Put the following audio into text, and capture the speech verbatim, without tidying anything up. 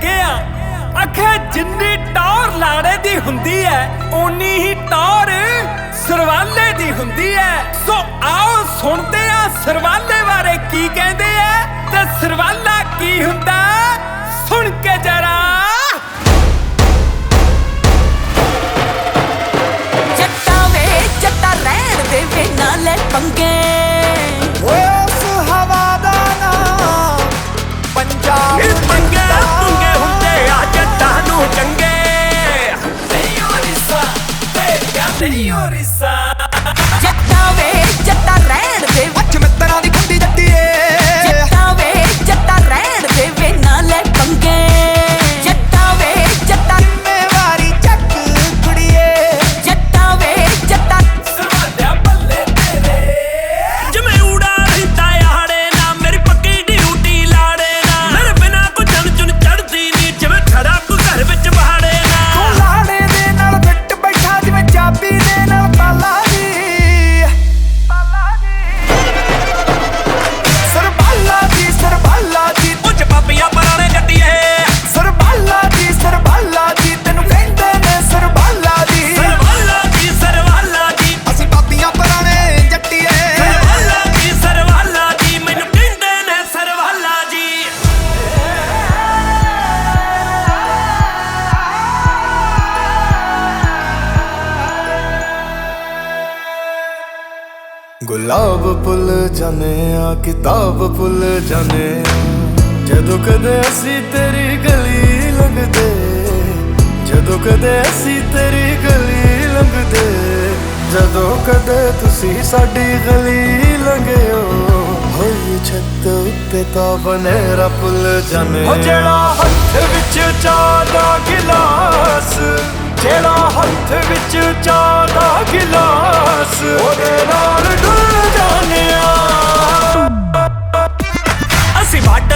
ਲੱਗੇ ਆ। ਆਖੇ ਜਿੰਨੀ ਟੌਰ ਲਾੜੇ ਦੀ ਹੁੰਦੀ ਐ ਓਨੀ ਹੀ ਟੌਰ ਸਰਵਾਲੇ ਦੀ ਹੁੰਦੀ ਐ। ਸੋ ਆਓ ਸੁਣਦੇ ਆ ਸਰਵਾਲੇ ਬਾਰੇ ਕੀ ਕਹਿੰਦੇ ਐ ਤੇ ਸਰਵਾਲਾ ਕੀ ਹੁੰਦਾ ਸੁਣ ਕੇ ਜਰਾ। ਜੱਟਾਂ ਵੇ ਜੱਟਾਂ ਰਹਿਣ ਦੇ ਵੇ ਨਾ ਲੈ ਪੰਗੇ ਓਏ ਉਸ ਹਵਾ ਦਾ ਨਾਮ ਪੰਜਾਬ ਇਹ ਪੰਗੇ ਪੁੰਗੇ ਹੁੰਦੇ ਆ ਜੱਟਾਂ ਨੂੰ ਚੰਗੇ। ਨਹੀਂ ਓਰੀਸਾ ਤੇ ਕਹਿੰਦੇ ਓਰੀਸਾ। ਜੱਟਾਂ ਵੇ ਜੱਟਾਂ ਰਹਿਣ ਦੇ ਅੱਛ ਮਿੱਤਰਾਂ ਦੀ ਖੁੰਡੀ ਜੱਟੀਏ। ਜੱਟਾਂ ਵੇ ਜੱਟਾਂ ਰਹਿਣ ਦੇ ਵੇ ਨਾ ਲੈ ਪੰਗੇ ਜੱਟਾਂ ਵੇ ਜੱਟਾਂ ਜ਼ਿੰਮੇਵਾਰੀ ਚੱਕ ਕੁੜੀਏ। ਜੱਟਾਂ ਵੇ ਜੱਟਾਂ ਸਰਵਾਲਿਆ ਬੱਲੇ ਤੇਰੇ ਜਿਵੇਂ ਊੜਾ ਰਹਿੰਦਾ ਆੜੇ ਨਾ ਮੇਰੀ ਪੱਕੀ ਡਿਊਟੀ ਲਾੜੇ ਨਾ ਮੇਰੇ ਬਿਨਾ ਕੋ ਜਨ ਚੁਨ ਚੜਦੀ ਨੀ ਜਿਵੇਂ ਖੜਾ ਕੋ ਘਰ ਵਿੱਚ ਬਹਾੜੇ ਨਾ। ਤੂੰ ਲਾੜੇ ਦੇ ਨਾਲ ਫਿੱਟ ਬੈਠਾ ਜਿਵੇਂ ਚਾਬੀ ਦੇ ਨਾਲ ਤਾਲਾ ਜੀ। ਤਾਲਾ ਜੀ ਸਰਬਾਲਾ ਜੀ ਸਰਬਾਲਾ ਜੀ ਉੱਚ ਪਾਪੀਆਂ ਪਰਾਣੇ ਜੱਟੀਏ। ਸਰਬਾਲਾ ਜੀ ਸਰਬਾਲਾ ਜੀ ਤੈਨੂੰ ਕਹਿੰਦੇ ਨੇ ਸਰਬਾਲਾ ਜੀ। ਸਰਵਾਲਾ ਜੀ ਸਰਵਾਲਾ ਜੀ ਅਸੀਂ ਬਾਬੀਆਂ ਪੁਰਾਣੇ ਜੱਟੀਏ। ਸਰਵਾਲਾ ਜੀ ਸਰਵਾਲਾ ਜੀ ਮੈਨੂੰ ਕਹਿੰਦੇ ਨੇ ਸਰਵਾਲਾ ਜੀ। ਗੁਲਾਬ ਭੁੱਲ ਜਾਨੇ ਆ ਕਿਤਾਬ ਭੁੱਲ ਜਾਨੇ ਆ ਜਦੋਂ ਕਦੇ ਅਸੀਂ ਤੇਰੀ ਗਲੀ ਲੰਘਦੇ। ਜਦੋਂ ਕਦੇ ਅਸੀਂ ਤੇਰੀ ਗਲੀ ਲੰਘਦੇ। ਜਦੋਂ ਕਦੇ ਤੁਸੀਂ ਸਾਡੀ ਗਲੀ ਲੰਘਿਓ ਹੋਈ ਛੱਤ ਉੱਤੇ ਤਾਂ ਬਨੇਰਾ ਭੁੱਲ ਜਾਨੇ। ਹੋ ਜਿਹੜਾ ਹੱਥ ਵਿੱਚ ਚਾਹ ਦਾ ਗਿਲਾਸ ਜਿਹੜਾ ਹੱਥ ਵਿੱਚ ਚਾਹ ਦਾ ਗਿਲਾਸ ਉਹਦੇ ਨਾਲ ਡੁੱਲ ਜਾਨੇ ਆ। ਅਸੀਂ ਵੱਡ